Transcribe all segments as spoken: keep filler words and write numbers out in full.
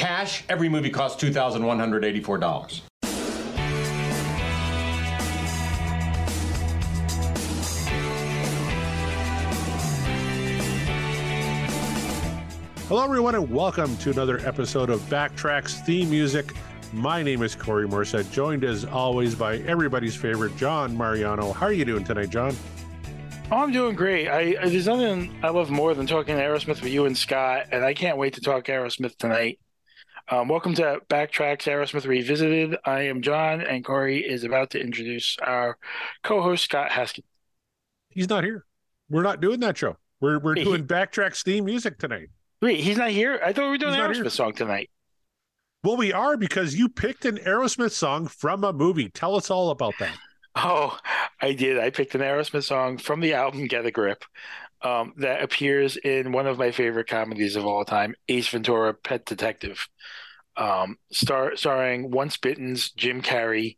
cash, every movie costs two thousand one hundred eighty-four dollars. Hello, everyone, and welcome to another episode of Backtracks Theme Music. My name is Corey Morissette, joined as always by everybody's favorite, John Mariano. How are you doing tonight, John? Oh, I'm doing great. I, I there's nothing I love more than talking Aerosmith with you and Scott, and I can't wait to talk Aerosmith tonight. Um, welcome to Backtracks Aerosmith Revisited. I am John, and Corey is about to introduce our co-host, Scott Haskin. He's not here. We're not doing that show. We're we're Hey, doing he, Backtracks Theme Music tonight. Wait, he's not here? I thought we were doing He's an not Aerosmith here. song tonight. Well, we are because you picked an Aerosmith song from a movie. Tell us all about that. Oh, I did. I picked an Aerosmith song from the album Get a Grip um, that appears in one of my favorite comedies of all time, Ace Ventura: Pet Detective, um, star starring Once Bitten's Jim Carrey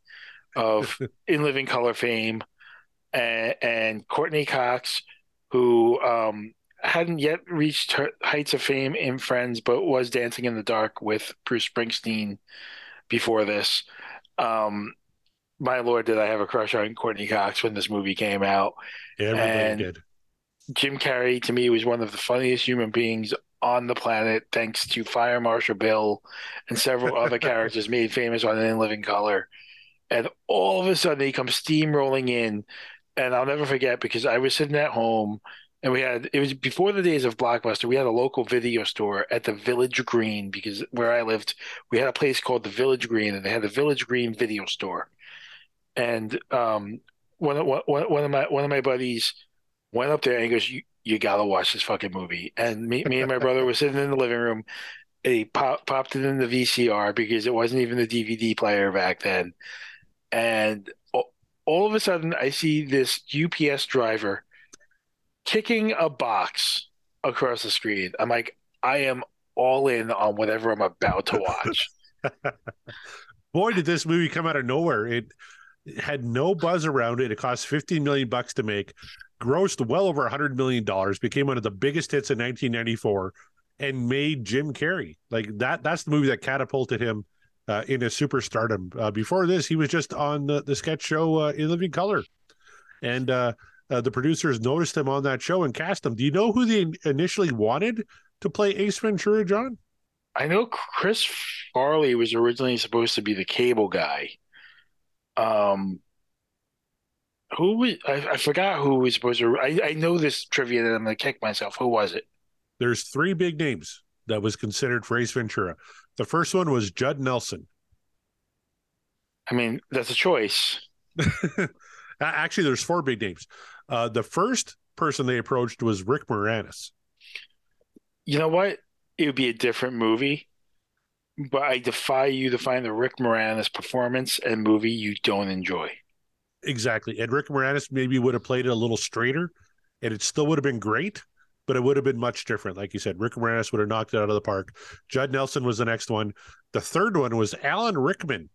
of In Living Color fame, and, and Courtney Cox, who um, hadn't yet reached her heights of fame in Friends, but was dancing in the dark with Bruce Springsteen before this. Um, my Lord, did I have a crush on Courtney Cox when this movie came out. Everybody and did. Jim Carrey, to me, was one of the funniest human beings on the planet, thanks to Fire Marshal Bill and several other characters made famous on In Living Color. And all of a sudden, he comes steamrolling in. And I'll never forget, because I was sitting at home, and we had, it was before the days of Blockbuster, we had a local video store at the Village Green, because where I lived, we had a place called the Village Green, and they had the Village Green video store. And um, one of one, one of my one of my buddies went up there and he goes, "You you gotta watch this fucking movie." And me me and my brother were sitting in the living room. And he pop, popped it in the V C R because it wasn't even the D V D player back then. And all, all of a sudden, I see this U P S driver kicking a box across the screen. I'm like, I am all in on whatever I'm about to watch. Boy, did this movie come out of nowhere. It It had no buzz around it. It cost fifteen million bucks to make, grossed well over one hundred million dollars, became one of the biggest hits in nineteen ninety-four, and made Jim Carrey. Like that, that's the movie that catapulted him uh, into superstardom. Uh, before this, he was just on the, the sketch show uh, In Living Color. And uh, uh, the producers noticed him on that show and cast him. Do you know who they initially wanted to play Ace Ventura, John? I know Chris Farley was originally supposed to be the cable guy. Um, who was, I, I forgot who was supposed to, I, I know this trivia that I'm going to kick myself. Who was it? There's three big names that was considered for Ace Ventura. The first one was Judd Nelson. I mean, that's a choice. Actually, there's four big names. Uh, the first person they approached was Rick Moranis. You know what? It would be a different movie, but I defy you to find the Rick Moranis performance and movie you don't enjoy. Exactly. And Rick Moranis maybe would have played it a little straighter, and it still would have been great, but it would have been much different. Like you said, Rick Moranis would have knocked it out of the park. Judd Nelson was the next one. The third one was Alan Rickman.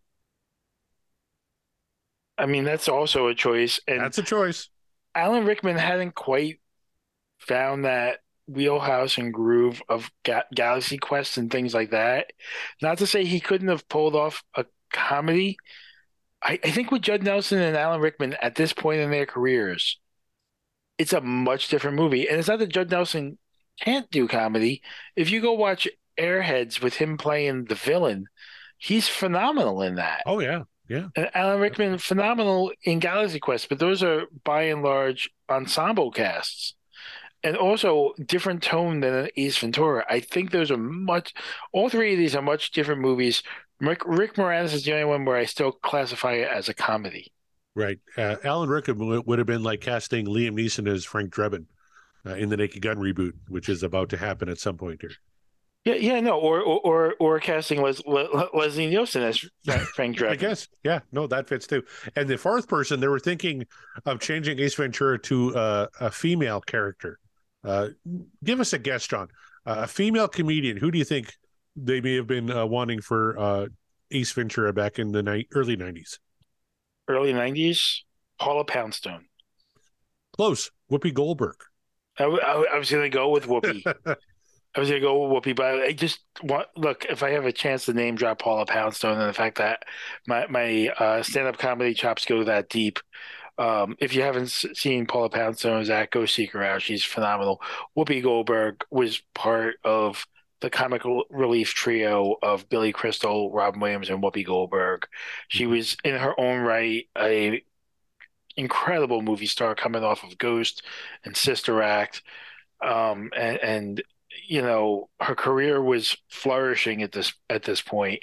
I mean, that's also a choice. And That's a choice. Alan Rickman hadn't quite found that wheelhouse and groove of Ga- Galaxy Quest and things like that. Not to say he couldn't have pulled off a comedy. I, I think with Judd Nelson and Alan Rickman at this point in their careers, it's a much different movie. And it's not that Judd Nelson can't do comedy. If you go watch Airheads with him playing the villain, he's phenomenal in that. Oh, yeah. Yeah. And Alan Rickman, phenomenal in Galaxy Quest, but those are by and large ensemble casts. And also different tone than Ace Ventura. I think those are much, all three of these are much different movies. Rick, Rick Moranis is the only one where I still classify it as a comedy. Right. Uh, Alan Rickman w- would have been like casting Liam Neeson as Frank Drebin uh, in the Naked Gun reboot, which is about to happen at some point here. Yeah, yeah, no, or or or, or casting Les, Les, Leslie Nielsen as Frank Drebin. I guess, yeah, no, that fits too. And the fourth person, they were thinking of changing Ace Ventura to uh, a female character. Uh, give us a guess, John. Uh, a female comedian. Who do you think they may have been uh, wanting for uh, Ace Ventura back in the ni- early nineties? Early nineties, Paula Poundstone. Close. Whoopi Goldberg. I, I, I was going to go with Whoopi. I was gonna go Whoopi, but I just want look if I have a chance to name drop Paula Poundstone and the fact that my my uh, stand up comedy chops go that deep. Um, if you haven't s- seen Paula Poundstone's act, go seek her out. She's phenomenal. Whoopi Goldberg was part of the comic relief trio of Billy Crystal, Robin Williams, and Whoopi Goldberg. She was in her own right a incredible movie star coming off of Ghost and Sister Act, um, and, and you know her career was flourishing at this at this point.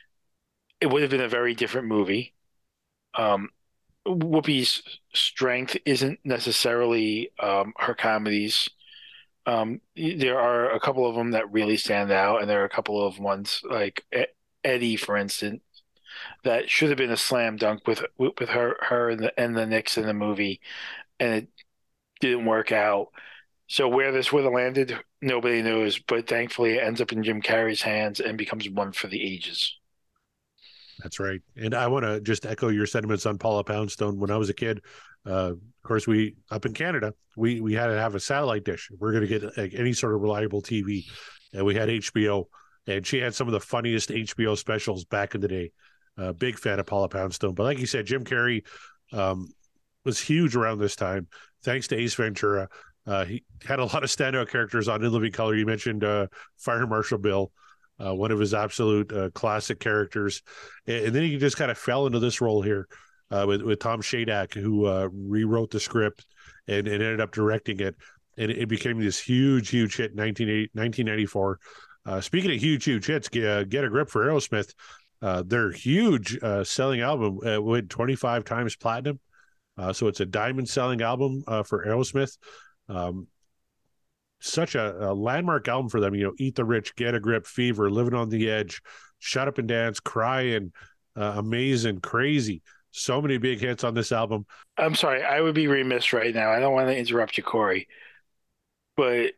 It would have been a very different movie. Um, Whoopi's strength isn't necessarily um, her comedies. Um, there are a couple of them that really stand out, and there are a couple of ones like E- Eddie, for instance, that should have been a slam dunk with with her her and the and the Knicks in the movie, and it didn't work out. So where this would have landed, nobody knows. But thankfully, it ends up in Jim Carrey's hands and becomes one for the ages. That's right. And I want to just echo your sentiments on Paula Poundstone. When I was a kid, uh, of course, we up in Canada, we we had to have a satellite dish. We're going to get like, any sort of reliable T V, and we had H B O, and she had some of the funniest H B O specials back in the day. Uh, big fan of Paula Poundstone. But like you said, Jim Carrey um, was huge around this time, thanks to Ace Ventura. Uh, he had a lot of standout characters on In Living Color. You mentioned uh, Fire Marshal Bill. Uh, one of his absolute uh, classic characters. And, and then he just kind of fell into this role here uh, with, with Tom Shadak, who uh, rewrote the script and, and ended up directing it. And it became this huge, huge hit in nineteen ninety-four. Uh, speaking of huge, huge hits, Get, uh, Get a Grip for Aerosmith, uh, their huge uh, selling album uh, went twenty-five times platinum. Uh, so it's a diamond selling album uh, for Aerosmith. Um, such a, a landmark album for them, you know, Eat the Rich, Get a Grip, Fever, Living on the Edge, Shut Up and Dance, Crying, uh, Amazing, Crazy. So many big hits on this album. I'm sorry, I would be remiss right now. I don't want to interrupt you, Corey, but it,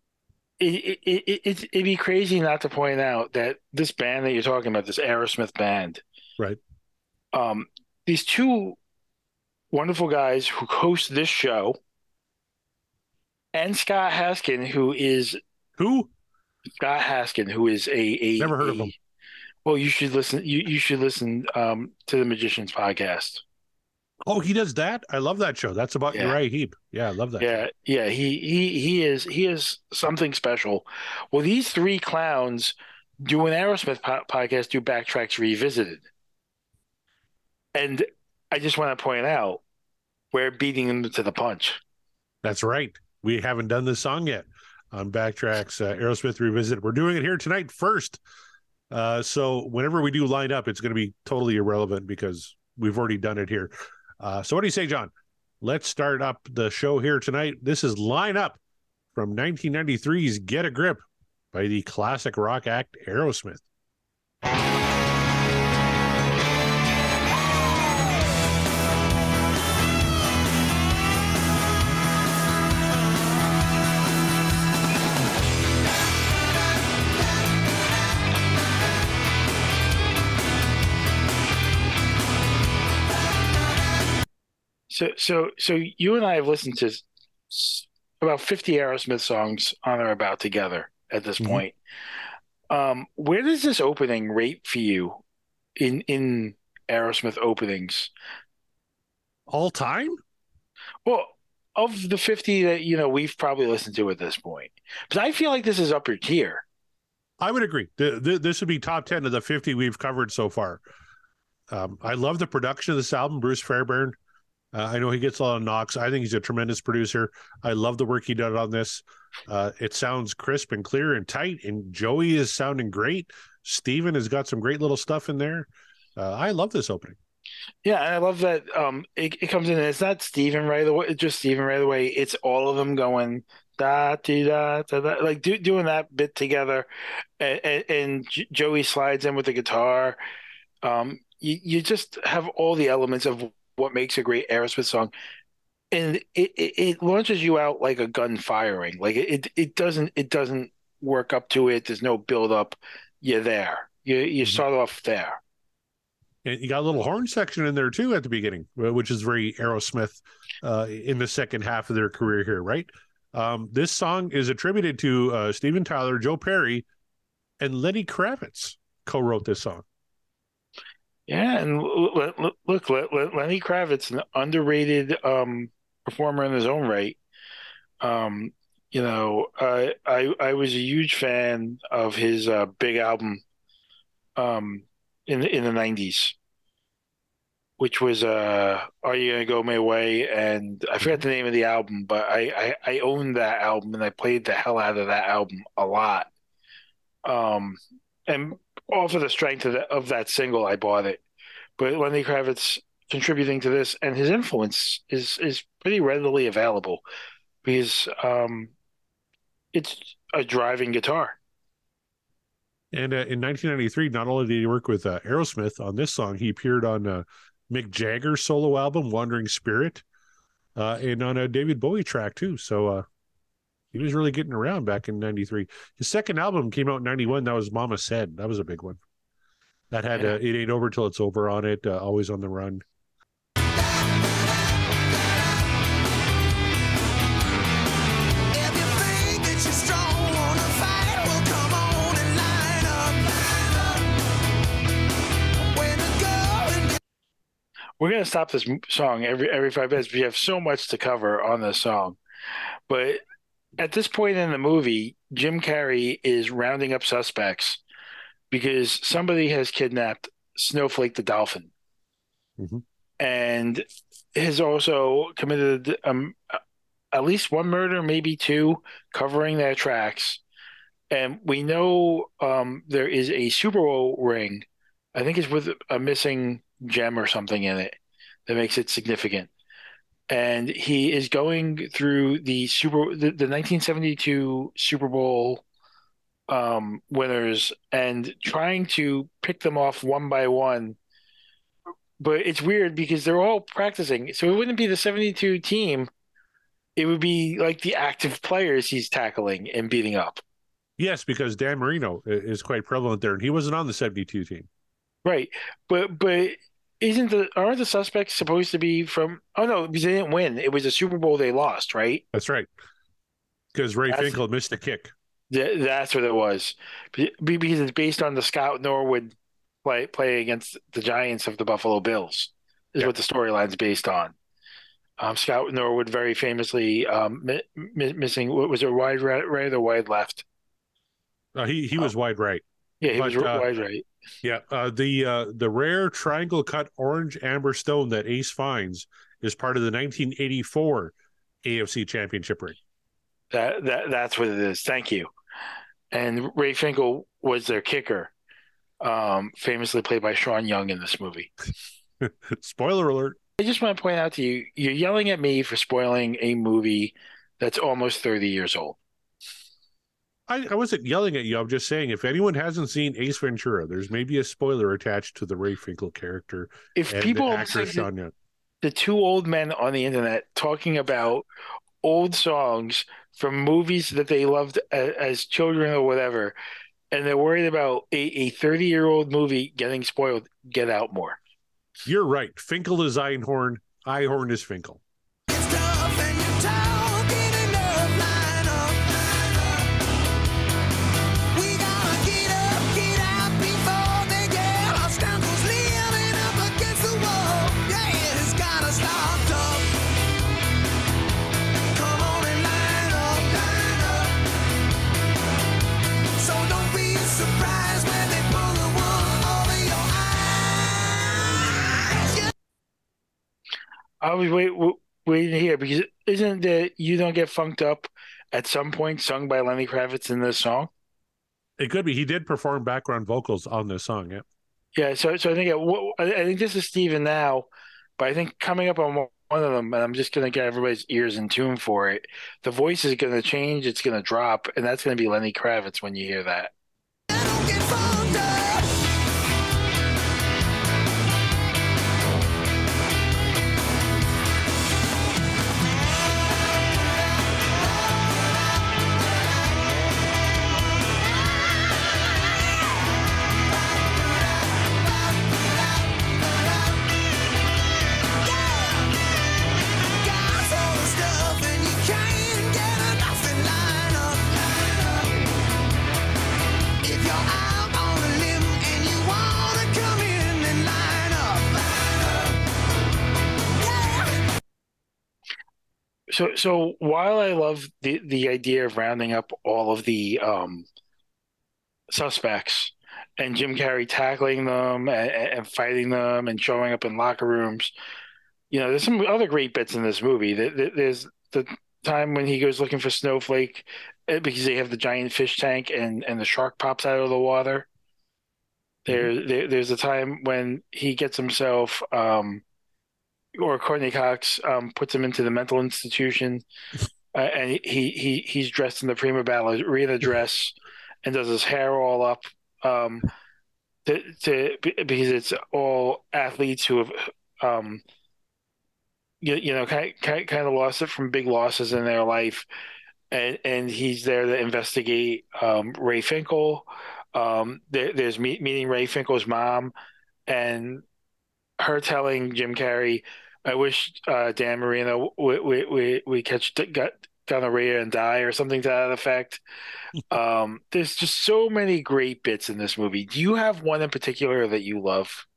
it, it, it, it'd be crazy not to point out that this band that you're talking about, this Aerosmith band, Right. Um, these two wonderful guys who host this show, and Scott Haskin, who is Who? Scott Haskin, who is a, a Never heard a, of him. Well, you should listen. You you should listen um, to the Magicians podcast. Oh, he does that? I love that show. That's about Yeah. Uriah Heep. Yeah, I love that. Yeah, show. yeah. He he he is he is something special. Well, these three clowns do an Aerosmith po- podcast, do Backtracks Revisited, and I just want to point out we're beating them to the punch. That's right. We haven't done this song yet on Backtracks uh, Aerosmith Revisited. We're doing it here tonight first. Uh, so whenever we do line up, it's going to be totally irrelevant because we've already done it here. Uh, so what do you say, John? Let's start up the show here tonight. This is Line Up from nineteen ninety-three's Get a Grip by the classic rock act Aerosmith. So, so, so you and I have listened to about fifty Aerosmith songs on or about together at this Mhm. point. Um, where does this opening rate for you in in Aerosmith openings? All time? Well, of the fifty that you know we've probably listened to at this point, because I feel like this is upper tier. I would agree. The, the, this would be top ten of the fifty we've covered so far. Um, I love the production of this album, Bruce Fairbairn. Uh, I know he gets a lot of knocks. I think he's a tremendous producer. I love the work he did on this. Uh, it sounds crisp and clear and tight, and Joey is sounding great. Steven has got some great little stuff in there. Uh, I love this opening. Yeah, and I love that um, it, it comes in and it's not Steven right away, it's just Steven right away. It's all of them going da da da da, da like do, doing that bit together, and, and, and J- Joey slides in with the guitar. Um, you you just have all the elements of what makes a great Aerosmith song, and it, it, it launches you out like a gun firing. Like it it doesn't it doesn't work up to it. There's no build up. You're there. You you Mhm. start off there. And you got a little horn section in there too at the beginning, uh, which is very Aerosmith uh, in the second half of their career here, right? Um, this song is attributed to uh, Steven Tyler, Joe Perry, and Lenny Kravitz co-wrote this song. Yeah, and l- l- l- look, L- L- Lenny Kravitz, an underrated um, performer in his own right. Um, you know, I, I I was a huge fan of his uh, big album um, in the, in the nineties, which was uh, "Are You Gonna Go My Way?" And I forgot the name of the album, but I, I I owned that album and I played the hell out of that album a lot. Um, and all for the strength of, the, of that single, I bought it. But Lenny Kravitz contributing to this, and his influence is is pretty readily available because um, it's a driving guitar. And uh, in nineteen ninety-three, not only did he work with uh, Aerosmith on this song, he appeared on uh, Mick Jagger's solo album, Wandering Spirit, uh, and on a David Bowie track, too. So uh, he was really getting around back in ninety-three. His second album came out in ninety-one. That was Mama Said. That was a big one. That had Yeah. uh, It Ain't Over Till It's Over on it, uh, Always on the Run. We're gonna stop this m- song every every five minutes. We have so much to cover on this song, but at this point in the movie, Jim Carrey is rounding up suspects because somebody has kidnapped Snowflake the dolphin, Mhm. and has also committed um, at least one murder, maybe two, covering their tracks. And we know um, there is a Super Bowl ring. I think it's with a missing gem or something in it that makes it significant. And he is going through the Super the, the nineteen seventy-two Super Bowl um, winners and trying to pick them off one by one. But it's weird because they're all practicing, so it wouldn't be the seventy-two team. It would be like the active players he's tackling and beating up. Yes, because Dan Marino i- is quite prevalent there, and he wasn't on the seventy-two team. Right. But but isn't the aren't the suspects supposed to be from oh no, because they didn't win. It was a Super Bowl they lost, right? That's right. Because Ray That's- Finkel missed a kick. Th- That's what it was. Be- Because it's based on the Scout Norwood play play against the Giants of the Buffalo Bills, is Yeah. what the storyline's based on. Um, Scout Norwood very famously um, mi- mi- missing, what was it, wide right, right or wide left? Uh, he he was wide right. Yeah, he was But, uh, wide right. Yeah, uh, the uh, the rare triangle cut orange amber stone that Ace finds is part of the nineteen eighty-four A F C Championship ring. That that that's what it is. Thank you. And Ray Finkel was their kicker, um, famously played by Sean Young in this movie. Spoiler alert. I just want to point out to you, you're yelling at me for spoiling a movie that's almost thirty years old. I, I wasn't yelling at you. I'm just saying, if anyone hasn't seen Ace Ventura, there's maybe a spoiler attached to the Ray Finkel character If and people the are actor listening to Sean Young. the two old men on the internet talking about old songs from movies that they loved as, as children or whatever, and they're worried about a thirty-year-old movie getting spoiled, get out more. You're right. Finkel is Einhorn. Einhorn is Finkel. I was wait, w- waiting to hear because isn't that "You Don't Get Funked Up" at some point sung by Lenny Kravitz in this song? It could be. He did perform background vocals on this song. Yeah. Yeah, so so I think it, w- I I think this is Steven now, but I think coming up on one one of them, and I'm just gonna get everybody's ears in tune for it. The voice is gonna change, it's gonna drop, and that's gonna be Lenny Kravitz when you hear that. So so while I love the the idea of rounding up all of the um suspects and Jim Carrey tackling them and, and fighting them and showing up in locker rooms, you know, there's some other great bits in this movie. There's the time when he goes looking for Snowflake eh, because they have the giant fish tank and and the shark pops out of the water. There, there there's a time when he gets himself um or Courtney Cox um puts him into the mental institution, uh, and he he he's dressed in the prima ballerina dress and does his hair all up, um to, to because it's all athletes who have um you, you know kind, kind kind of lost it from big losses in their life, and and he's there to investigate um Ray Finkel. Um there, there's meet, meeting Ray Finkel's mom and her telling Jim Carrey, I wish uh, Dan Marino we we we, we catch got gonorrhea and die or something to that effect. Um, there's just so many great bits in this movie. Do you have one in particular that you love?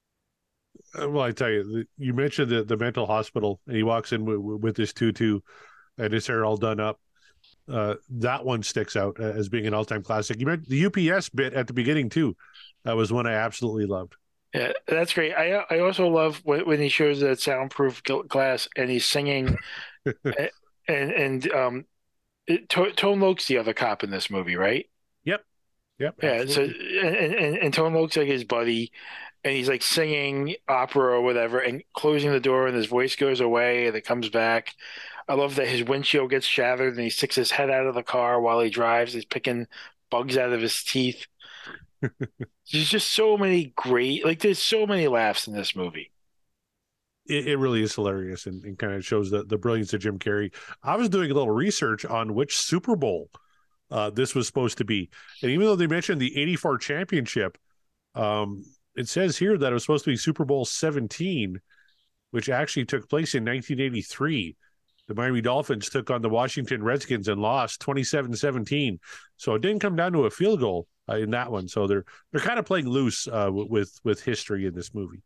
Uh, Well, I tell you, the- you mentioned the, the mental hospital, and he walks in with, with his tutu and his hair all done up. Uh, that one sticks out as being an all-time classic. You mentioned the U P S bit at the beginning too. That was one I absolutely loved. Yeah, that's great. I I also love when, when he shows that soundproof gl- glass and he's singing, a- and and um, it, To- Tone Loc's the other cop in this movie, right? Yep, yep, Yeah. So absolutely. and, and and Tone Loc's like his buddy, and he's like singing opera or whatever, and closing the door, and his voice goes away, and it comes back. I love that his windshield gets shattered, and he sticks his head out of the car while he drives. He's picking bugs out of his teeth. There's just so many great, like, there's so many laughs in this movie. It, it really is hilarious, and, and kind of shows the, the brilliance of Jim Carrey. I was doing a little research on which Super Bowl uh, this was supposed to be, and even though they mentioned the eighty-four championship, um, it says here that it was supposed to be Super Bowl seventeen, which actually took place in nineteen eighty-three. The Miami Dolphins took on the Washington Redskins and lost twenty-seven seventeen. So it didn't come down to a field goal uh, in that one. So they're they're kind of playing loose uh, with with history in this movie.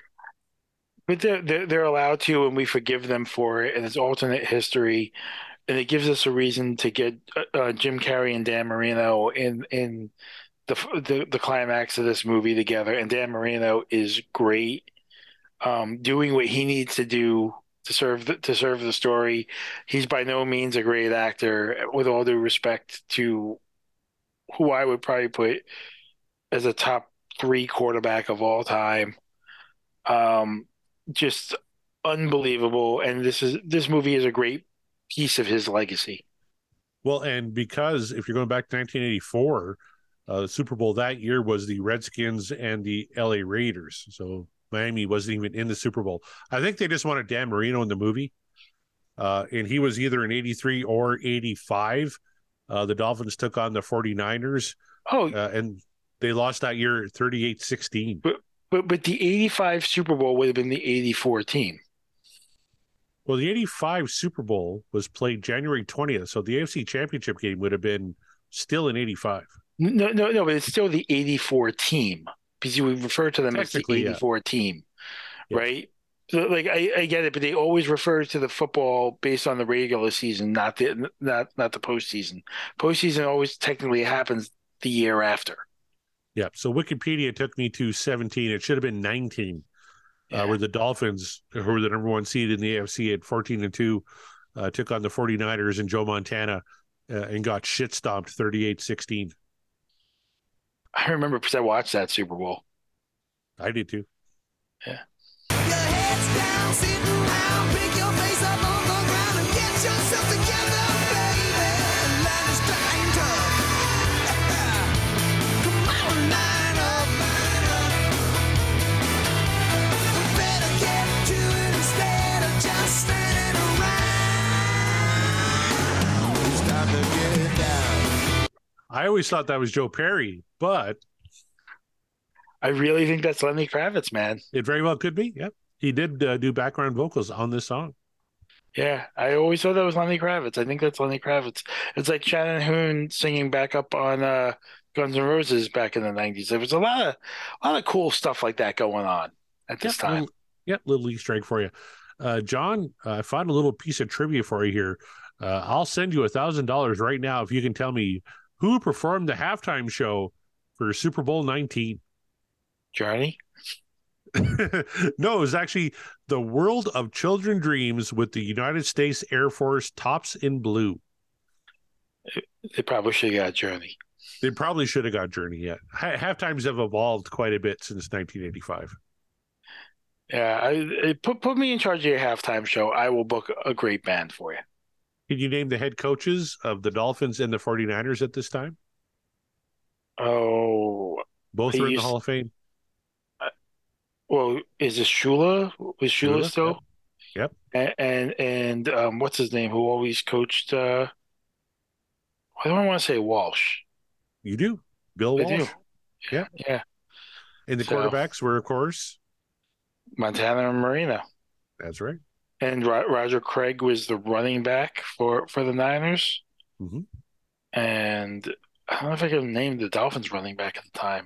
But they're, they're, they're allowed to, and we forgive them for it, and it's alternate history, and it gives us a reason to get uh, uh, Jim Carrey and Dan Marino in in the, the the climax of this movie together. And Dan Marino is great, um, doing what he needs to do to serve the, to serve the story. He's by no means a great actor, with all due respect to who I would probably put as a top three quarterback of all time. Um, just unbelievable, and this is this movie is a great piece of his legacy. Well, and because if you're going back to nineteen eighty-four, uh, the Super Bowl that year was the Redskins and the L A Raiders. So Miami wasn't even in the Super Bowl. I think they just wanted Dan Marino in the movie. Uh, and he was either in eighty-three or eighty-five. Uh, the Dolphins took on the 49ers, Oh, uh, and they lost that year thirty-eight sixteen. but but but the eighty-five Super Bowl would have been the eighty-four team. Well, the eighty-five Super Bowl was played January twentieth, so the A F C Championship game would have been still in eighty-five. No, no, no, but it's still the eighty-four team because you would refer to them as the Technically, yeah. eighty-four team, Yes. right? So, like I, I get it, but they always refer to the football based on the regular season, not the not not the postseason. Postseason always technically happens the year after. Yeah, so Wikipedia took me to seventeen. It should have been nineteen, Yeah. uh, where the Dolphins, who were the number one seed in the A F C at fourteen and two, uh, took on the 49ers and Joe Montana uh, and got shit stomped thirty-eight sixteen. I remember because I watched that Super Bowl. I did too. Yeah. Your head's down, sitting around, pick your face up on the ground and get yourself together, baby. Life is dying tough. Come on, line up, line up. We better get to it instead of just standing around. It's time to get down. I always thought that was Joe Perry, but I really think that's Lenny Kravitz, man. it very well could be. Yep. He did uh, do background vocals on this song. Yeah, I always thought that was Lenny Kravitz. I think that's Lenny Kravitz. It's like Shannon Hoon singing back up on uh, Guns N' Roses back in the nineties. There was a lot of a lot of cool stuff like that going on at this Yep, time. Little, yep, little Easter egg for you. Uh, John, uh, I found a little piece of trivia for you here. Uh, I'll send you a thousand dollars right now if you can tell me who performed the halftime show for Super Bowl nineteen. Journey. No, it was actually the World of Children Dreams with the United States Air Force Tops in Blue. They probably should have got Journey. They probably should have got Journey yet. Ha- halftimes have evolved quite a bit since nineteen eighty-five. Yeah, I, it, put put me in charge of your halftime show. I will book a great band for you. Can you name the head coaches of the Dolphins and the forty-niners at this time? Oh, Both They are in the used- Hall of Fame. well, is it Shula? Is Shula, Shula, still? Yep. And and, and um, what's his name? Who always coached? Uh, I don't want to say Walsh. You do. Bill I Walsh. do. Yeah. Yeah. And the So- quarterbacks were, of course, Montana and Marino. that's right. And Ro- Roger Craig was the running back for, for the Niners. Mhm. And I don't know if I can name the Dolphins running back at the time.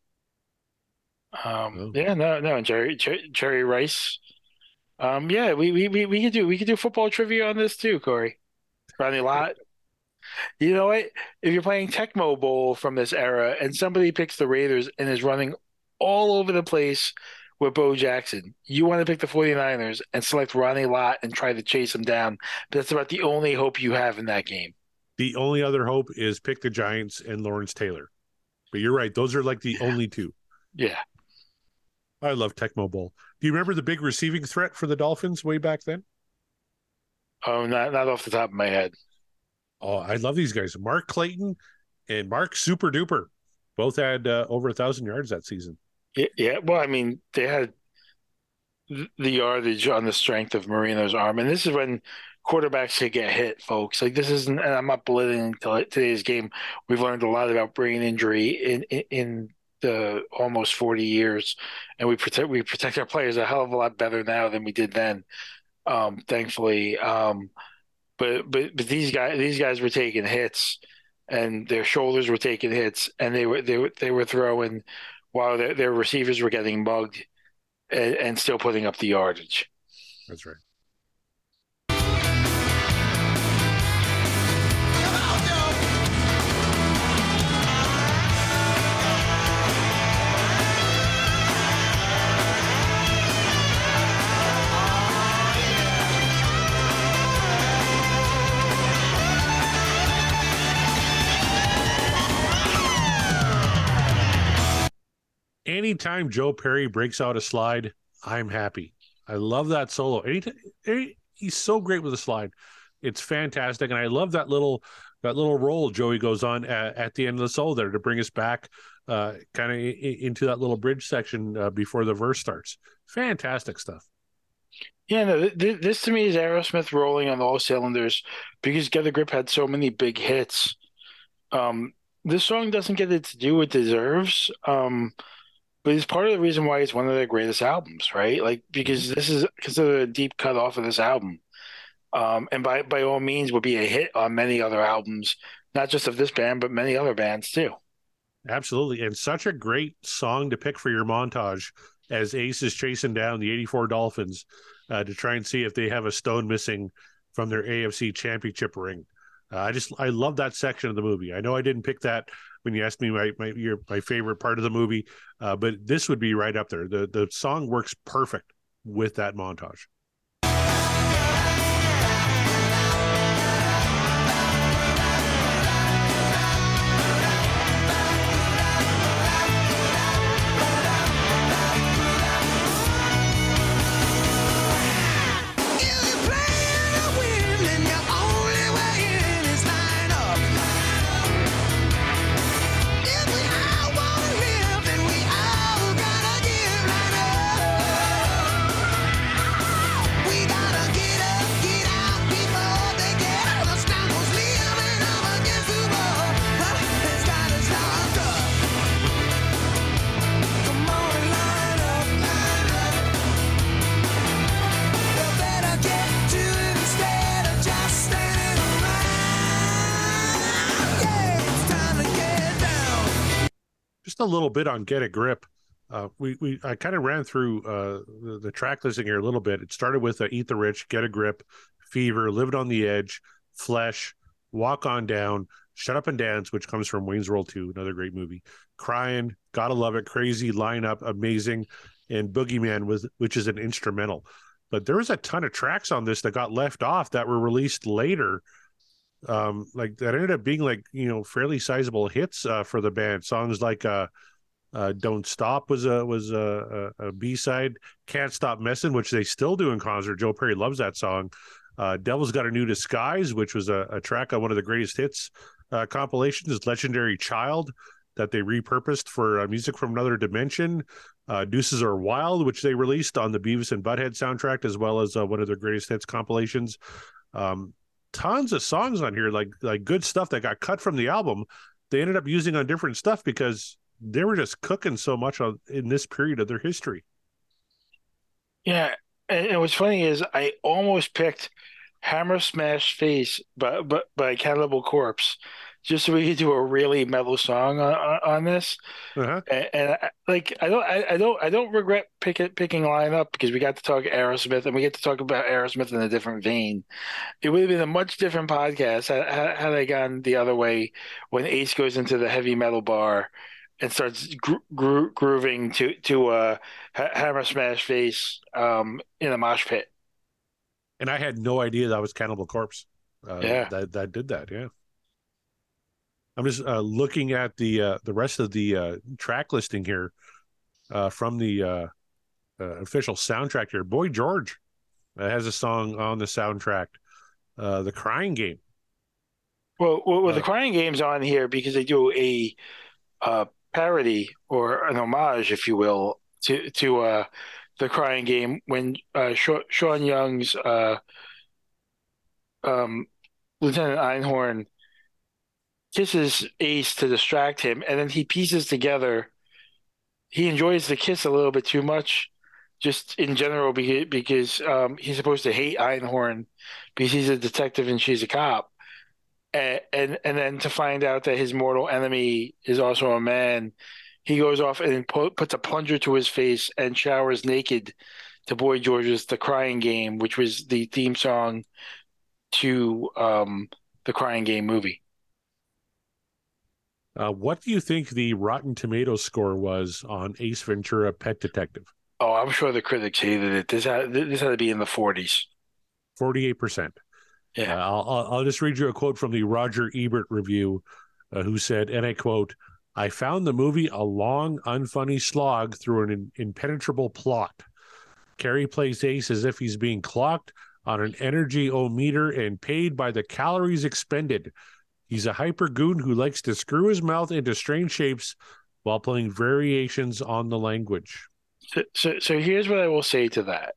Um, Oh. yeah, no, no, Jerry, Jerry, Jerry Rice. Um, yeah, we, we, we, we could do, we could do football trivia on this too, Corey. Ronnie Lott. You know what? If you're playing Tecmo Bowl from this era and somebody picks the Raiders and is running all over the place with Bo Jackson, you want to pick the forty-niners and select Ronnie Lott and try to chase him down. But that's about the only hope you have in that game. The only other hope is pick the Giants and Lawrence Taylor. But you're right. Those are like the only two. Yeah. I love Tecmo Bowl. Do you remember the big receiving threat for the Dolphins way back then? Oh, not not off the top of my head. Oh, I love these guys. Mark Clayton and Mark Super Duper both had uh, over a thousand yards that season. Yeah, yeah. Well, I mean, they had th- the yardage on the strength of Marino's arm, and this is when quarterbacks could get hit, folks. Like this isn't, and I'm not belittling to- today's game. We've learned a lot about brain injury in in, in the almost forty years, and we protect we protect our players a hell of a lot better now than we did then. Um, thankfully, um, but but but these guys these guys were taking hits, and their shoulders were taking hits, and they were they were they were throwing while their, their receivers were getting mugged and, and still putting up the yardage. That's right. Anytime Joe Perry breaks out a slide, I'm happy. I love that solo. Anytime, any, he's so great with a slide. It's fantastic, and I love that little that little roll Joey goes on at, at the end of the solo there to bring us back, uh, kind of into that little bridge section uh, before the verse starts. Fantastic stuff. Yeah, no, th- th- this to me is Aerosmith rolling on all cylinders because Get a Grip had so many big hits. Um, this song doesn't get it to do what it deserves, um, but it's part of the reason why it's one of their greatest albums, right? Like because this is considered a deep cut off of this album, um, and by by all means would be a hit on many other albums, not just of this band, but many other bands too. Absolutely, and such a great song to pick for your montage as Ace is chasing down the eighty-four Dolphins uh, to try and see if they have a stone missing from their A F C Championship ring. Uh, I just I love that section of the movie. I know I didn't pick that when you asked me my my your, my favorite part of the movie, uh, but this would be right up there. The the song works perfect with that montage. If you're playing to win, then your only way in is line up. If we all wanna live, then we all gotta give line up. We gotta get up, get out before they get the scoundrels living up against the wall. But it's gotta start up. Come on, line up, line up. You better get to it instead of just standing around. Yeah, it's time to get down. Just a little bit on Get a Grip. Uh, we we I kind of ran through uh, the, the track listing here a little bit. It started with uh, "Eat the Rich," "Get a Grip," "Fever," "Lived on the Edge," "Flesh," "Walk on Down," "Shut Up and Dance," which comes from Wayne's World two, another great movie. "Crying," "Gotta Love It," "Crazy," "Lineup," "Amazing," and "Boogeyman," with which is an instrumental. But there was a ton of tracks on this that got left off that were released later. Um, like that ended up being like you know fairly sizable hits uh, for the band. Songs like uh. Uh, "Don't Stop" was a was a, a, a B side. "Can't Stop Messin'," which they still do in concert. Joe Perry loves that song. Uh, "Devil's Got a New Disguise," which was a, a track on one of the greatest hits uh, compilations. "Legendary Child," that they repurposed for uh, Music from Another Dimension. Uh, "Deuces Are Wild," which they released on the Beavis and Butthead soundtrack, as well as uh, one of their greatest hits compilations. Um, tons of songs on here, like like good stuff that got cut from the album. They ended up using on different stuff because they were just cooking so much on, in this period of their history. Yeah, and, and what's funny is I almost picked "Hammer Smash Face" by by, by Cannibal Corpse, just so we could do a really metal song on, on, on this. Uh-huh. And, and I, like I don't I, I don't I don't regret pick it, picking lineup because we got to talk Aerosmith and we get to talk about Aerosmith in a different vein. It would have been a much different podcast had, had I gone the other way when Ace goes into the heavy metal bar and starts gro- gro- grooving to to uh, Hammer Smash Face um, in a mosh pit. And I had no idea that was Cannibal Corpse. Uh, Yeah. that that did that. Yeah. I'm just uh, looking at the uh, the rest of the uh, track listing here uh, from the uh, uh, official soundtrack here. Boy George uh, has a song on the soundtrack, uh, "The Crying Game." Well, well, well the Uh, Crying Game's on here because they do a uh, parody or an homage, if you will, to to uh, the Crying Game when uh, Sha- Sean Young's uh, um, Lieutenant Einhorn kisses Ace to distract him, and then he pieces together. He enjoys the kiss a little bit too much, just in general, because because um, he's supposed to hate Einhorn because he's a detective and she's a cop. And, and and then to find out that his mortal enemy is also a man, he goes off and pu- puts a plunger to his face and showers naked to Boy George's "The Crying Game," which was the theme song to um, the Crying Game movie. Uh, what do you think the Rotten Tomatoes score was on Ace Ventura: Pet Detective? Oh, I'm sure the critics hated it. This had this had to be in the forties. forty-eight percent. Yeah. Uh, I'll, I'll I'll just read you a quote from the Roger Ebert review, uh, who said, and I quote, "I found the movie a long, unfunny slog through an impenetrable plot. Carey plays Ace as if he's being clocked on an energy-o-meter and paid by the calories expended. He's a hyper goon who likes to screw his mouth into strange shapes while playing variations on the language." So, so, so here's what I will say to that.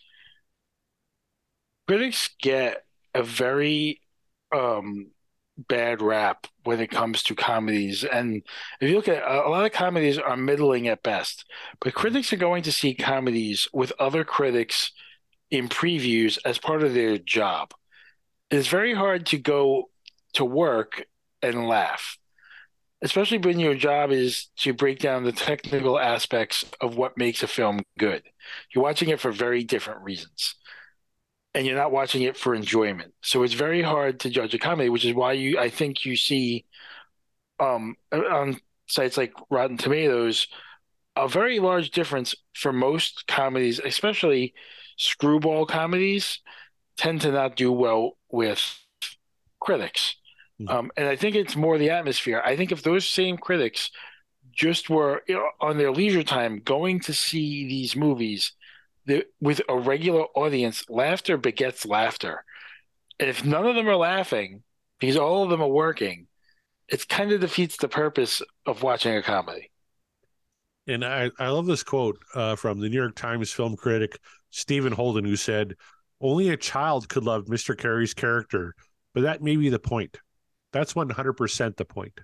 Critics get a very um, bad rap when it comes to comedies. And if you look at a lot of comedies are middling at best, but critics are going to see comedies with other critics in previews as part of their job. It's very hard to go to work and laugh, especially when your job is to break down the technical aspects of what makes a film good. You're watching it for very different reasons, and you're not watching it for enjoyment. So it's very hard to judge a comedy, which is why you, I think you see um, on sites like Rotten Tomatoes, a very large difference for most comedies, especially screwball comedies, tend to not do well with critics. Mhm. Um, and I think it's more the atmosphere. I think if those same critics just were, you know, on their leisure time going to see these movies the, with a regular audience, laughter begets laughter. And if none of them are laughing because all of them are working, it kind of defeats the purpose of watching a comedy. And I, I love this quote uh, from the New York Times film critic Stephen Holden, who said, "Only a child could love Mister Carey's character, but that may be the point. That's one hundred percent the point."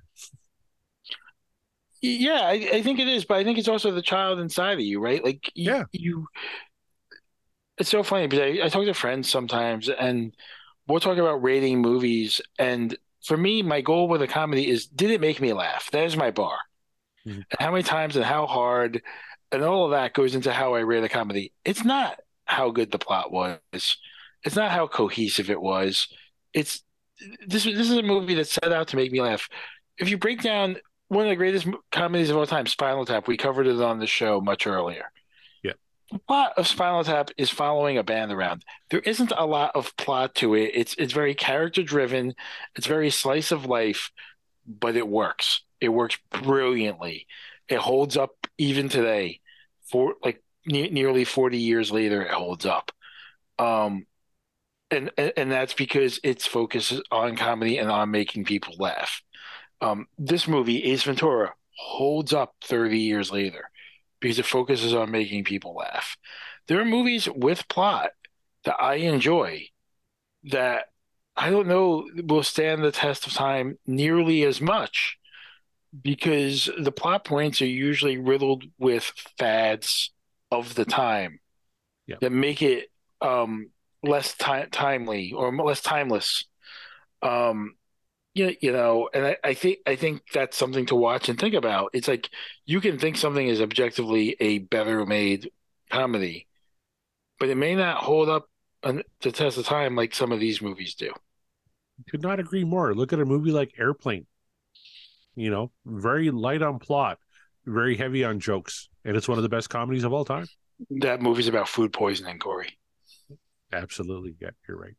Yeah, I, I think it is, but I think it's also the child inside of you, right? Like, you, Yeah. you it's so funny because I, I talk to friends sometimes and we'll talk about rating movies. And for me, my goal with a comedy is, did it make me laugh? That is my bar. Mhm. And how many times and how hard and all of that goes into how I rate a comedy. It's not how good the plot was. It's not how cohesive it was. It's this. This is a movie that set out to make me laugh. If you break down one of the greatest mo- comedies of all time, Spinal Tap, we covered it on the show much earlier. Yeah. The plot of Spinal Tap is following a band around. There isn't a lot of plot to it. It's it's very character driven. It's very slice of life, but it works. It works brilliantly. It holds up even today. For like ne- nearly forty years later, it holds up. Um, and, and and that's because its focus is on comedy and on making people laugh. Um, this movie, Ace Ventura, holds up thirty years later because it focuses on making people laugh. There are movies with plot that I enjoy that I don't know will stand the test of time nearly as much because the plot points are usually riddled with fads of the time Yeah. that make it um, less ti- timely or less timeless. Um, you, you know, and I, I think I think that's something to watch and think about. It's like you can think something is objectively a better made comedy, but it may not hold up an, the test of time like some of these movies do. Could not agree more. Look at a movie like Airplane. You know, very light on plot, very heavy on jokes, and it's one of the best comedies of all time. That movie's about food poisoning, Corey. Absolutely. Yeah, you're right.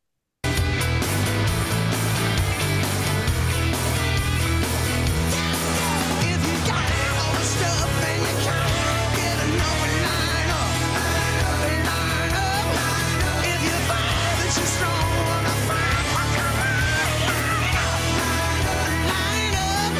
If you got all the stuff and you can't get enough, line up, line up. If you find that you're strong, wanna find what you want, line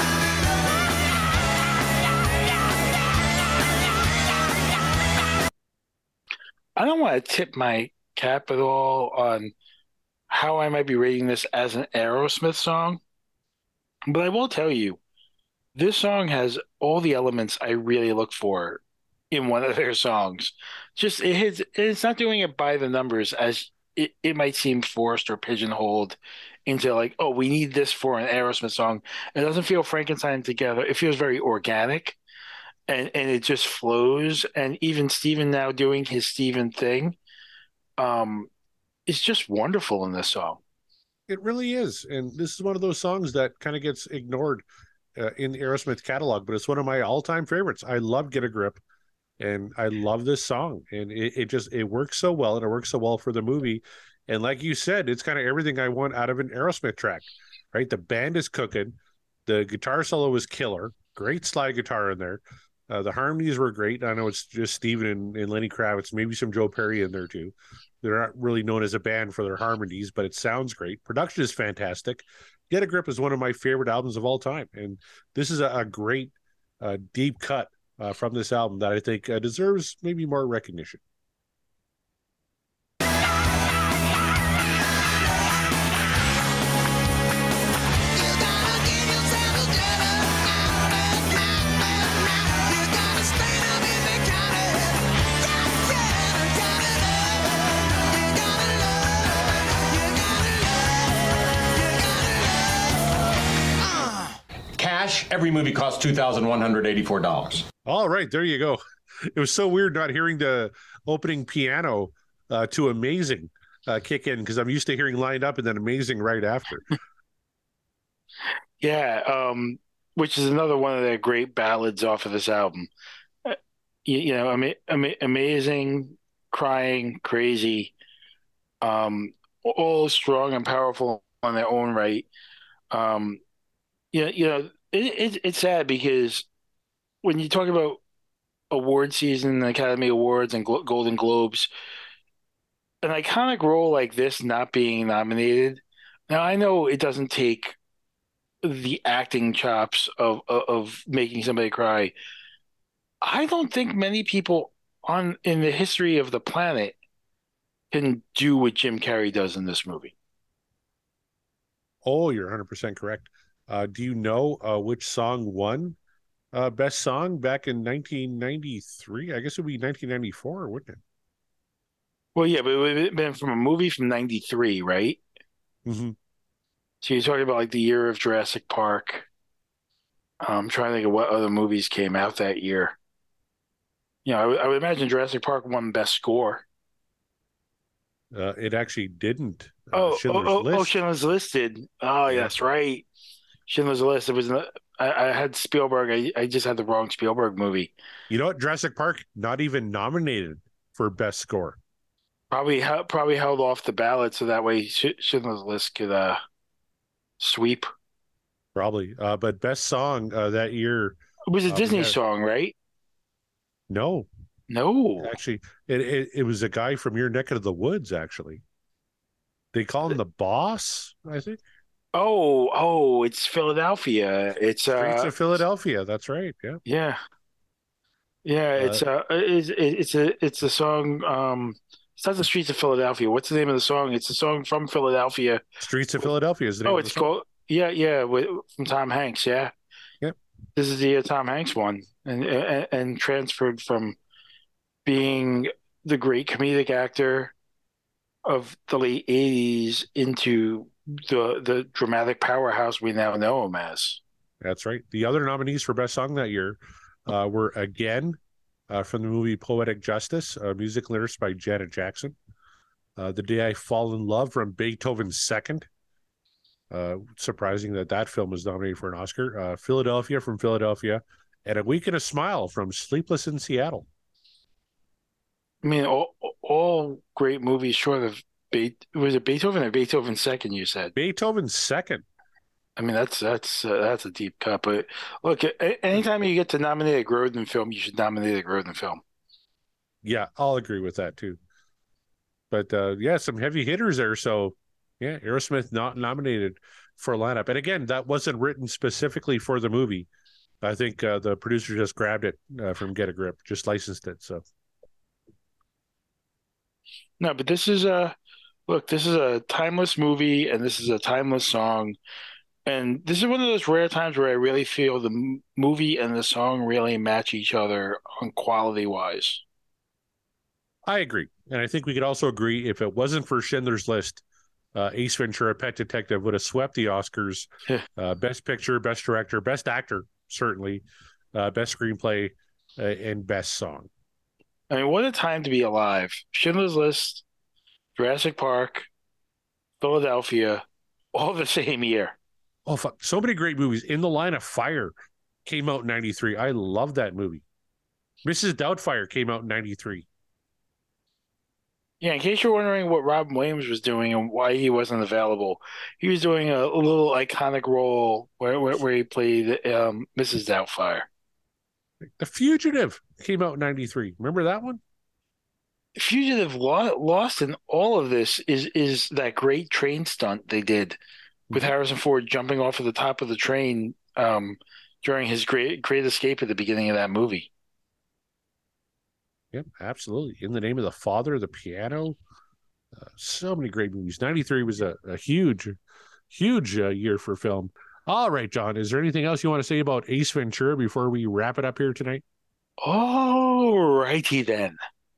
up. I don't want to tip my cap at all on how I might be rating this as an Aerosmith song, but I will tell you, this song has all the elements I really look for in one of their songs. Just it hits, it's not doing it by the numbers as it, it might seem forced or pigeonholed into like, oh, we need this for an Aerosmith song. It doesn't feel Frankenstein together. It feels very organic and, and it just flows. And even Steven now doing his Steven thing, um, is just wonderful in this song. It really is. And this is one of those songs that kind of gets ignored uh, in Aerosmith's catalog, but it's one of my all-time favorites. I love Get a Grip, and I love this song. And it, it just, it works so well, and it works so well for the movie. And like you said, it's kind of everything I want out of an Aerosmith track, right? The band is cooking. The guitar solo was killer. Great slide guitar in there. Uh, the harmonies were great. I know it's just Steven and, and Lenny Kravitz, maybe some Joe Perry in there too. They're not really known as a band for their harmonies, but it sounds great. Production is fantastic. Get a Grip is one of my favorite albums of all time. And this is a, a great uh, deep cut uh, from this album that I think uh, deserves maybe more recognition. You gotta give yourself a good amount. You gotta stand up in the counter. Yeah, yeah, got it up. You gotta love. You gotta love. You gotta love. Uh. Cash, every movie costs two thousand one hundred eighty-four dollars. All right, there you go. It was so weird not hearing the opening piano uh, to Amazing uh, kick in because I'm used to hearing Lined Up and then Amazing right after. Yeah, um, which is another one of their great ballads off of this album. Uh, You, you know, ama ama amazing, crying, crazy, um, all strong and powerful on their own right. Um, you know, you know, it, it, it's sad because when you talk about award season, Academy Awards, and Glo Golden Globes, an iconic role like this not being nominated. Now, I know it doesn't take the acting chops of, of of making somebody cry. I don't think many people on in the history of the planet can do what Jim Carrey does in this movie. Oh, you're one hundred percent correct. Uh, do you know uh, which song won uh, Best Song back in nineteen ninety-three? I guess it would be nineteen ninety-four, wouldn't it? Well, yeah, but it would have been from a movie from ninety-three, right? Mm-hmm. So you're talking about like the year of Jurassic Park. I'm trying to think of what other movies came out that year. You know, I, would- I would imagine Jurassic Park won Best Score. Uh, it actually didn't. Uh, Oh, oh, Schindler's oh, oh, List. Schindler's Listed. Oh, Yeah. yes, right. Schindler's List. It was. in the- I, I had Spielberg. I, I just had the wrong Spielberg movie. You know what? Jurassic Park not even nominated for best score. Probably hel- probably held off the ballot so that way Sch- Schindler's List could uh sweep. Probably. Uh, but best song uh, that year, It was a Uh, we Disney had- song, right? no. No. Actually, it, it it was a guy from your neck of the woods. Actually, they call him the boss. I think Oh, oh, it's Philadelphia. It's Streets uh, of Philadelphia. That's right. Yeah, yeah, yeah. It's uh, it's it's a it's a song. Um, it's not the Streets of Philadelphia. What's the name of the song? It's a song from Philadelphia. Streets of Philadelphia is the name Oh, of the it's song. called yeah, yeah, with, from Tom Hanks. Yeah. Yep. This is the year Tom Hanks won and and, and transferred from being the great comedic actor of the late eighties into the the dramatic powerhouse we now know him as. That's right. The other nominees for best song that year uh, were again uh, from the movie Poetic Justice, uh, music lyrics by Janet Jackson. Uh, the Day I Fall in Love from Beethoven's Second. Uh, surprising that that film was nominated for an Oscar. Uh, Philadelphia from Philadelphia, and A Week and a Smile from Sleepless in Seattle. I mean, all all great movies short of Be- was it Beethoven or Beethoven Second? You said. Beethoven's Second. I mean, that's that's uh, that's a deep cut. But look, a- anytime you get to nominate a Grodin film, you should nominate a Grodin film. Yeah, I'll agree with that too. But uh, yeah, some heavy hitters there. So yeah, Aerosmith not nominated for a lineup. And again, that wasn't written specifically for the movie. I think uh, the producer just grabbed it uh, from Get a Grip, just licensed it. So No, but this is a look. This is a timeless movie, and this is a timeless song. And this is one of those rare times where I really feel the m- movie and the song really match each other on quality wise. I agree. And I think we could also agree if it wasn't for Schindler's List, uh, Ace Ventura, Pet Detective would have swept the Oscars. Yeah. uh, best Picture, Best Director, Best Actor, certainly, uh, Best Screenplay, uh, and Best Song. I mean, what a time to be alive. Schindler's List, Jurassic Park, Philadelphia, all the same year. Oh, fuck. So many great movies. In the Line of Fire came out in ninety-three. I love that movie. Missus Doubtfire came out in ninety-three. Yeah, in case you're wondering what Robin Williams was doing and why he wasn't available, he was doing a, a little iconic role where where, where he played um, Missus Doubtfire. The Fugitive came out in ninety-three. Remember that one? Fugitive lo- lost in all of this is is that great train stunt they did with Harrison Ford jumping off of the top of the train um, during his great great escape at the beginning of that movie. Yep, absolutely. In the Name of the Father, The Piano. Uh, so many great movies. ninety-three was a, a huge, huge uh, year for film. All right, John, is there anything else you want to say about Ace Ventura before we wrap it up here tonight? All righty then.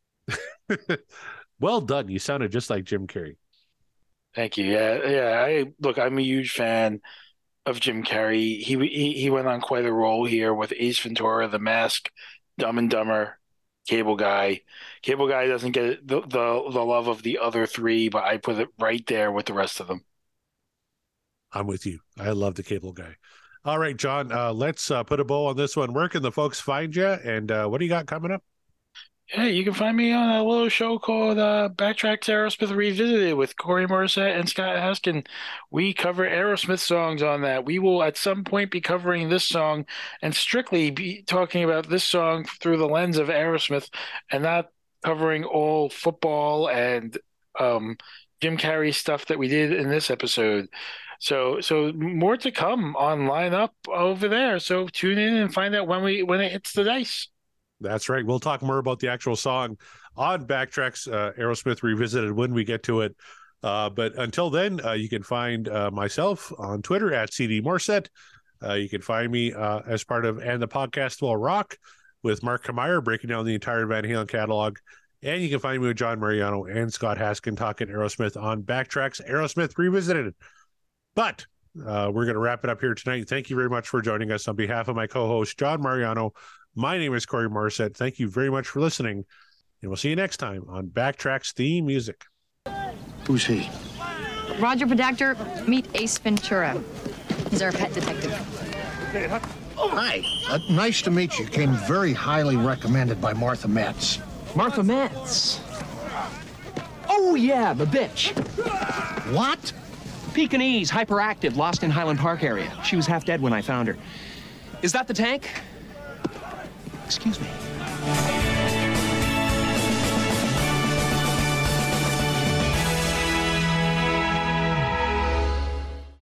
Well done. You sounded just like Jim Carrey. Thank you. Yeah, yeah. I look. I'm a huge fan of Jim Carrey. He he he went on quite a roll here with Ace Ventura, The Mask, Dumb and Dumber, Cable Guy. Cable Guy doesn't get the the the love of the other three, but I put it right there with the rest of them. I'm with you. I love the Cable Guy. All right, John, uh, let's uh, put a bow on this one. Where can the folks find you? And uh, what do you got coming up? Yeah, you can find me on a little show called uh, Backtracks Aerosmith Revisited with Corey Morissette and Scott Haskin. We cover Aerosmith songs on that. We will at some point be covering this song and strictly be talking about this song through the lens of Aerosmith and not covering all football and um, Jim Carrey stuff that we did in this episode. So, so more to come on lineup over there. So tune in and find out when we when it hits the dice. That's right. We'll talk more about the actual song on Backtracks uh, Aerosmith Revisited when we get to it. Uh, but until then, uh, you can find uh, myself on Twitter at C D Morset. Uh, you can find me uh, as part of And the Podcast Will Rock with Mark Kameyer breaking down the entire Van Halen catalog. And you can find me with John Mariano and Scott Haskin talking Aerosmith on Backtracks Aerosmith Revisited. But Uh, we're going to wrap it up here tonight. Thank you very much for joining us. On behalf of my co-host, John Mariano, my name is Corey Morissette. Thank you very much for listening, and we'll see you next time on Backtracks Theme Music. Who's he? Roger Podacter, meet Ace Ventura. He's our pet detective. Hi. Uh, nice to meet you. Came very highly recommended by Martha Metz. Martha Metz. Oh, yeah, the bitch. What? Pekingese, hyperactive, lost in Highland Park area. She was half dead when I found her. Is that the tank? Excuse me.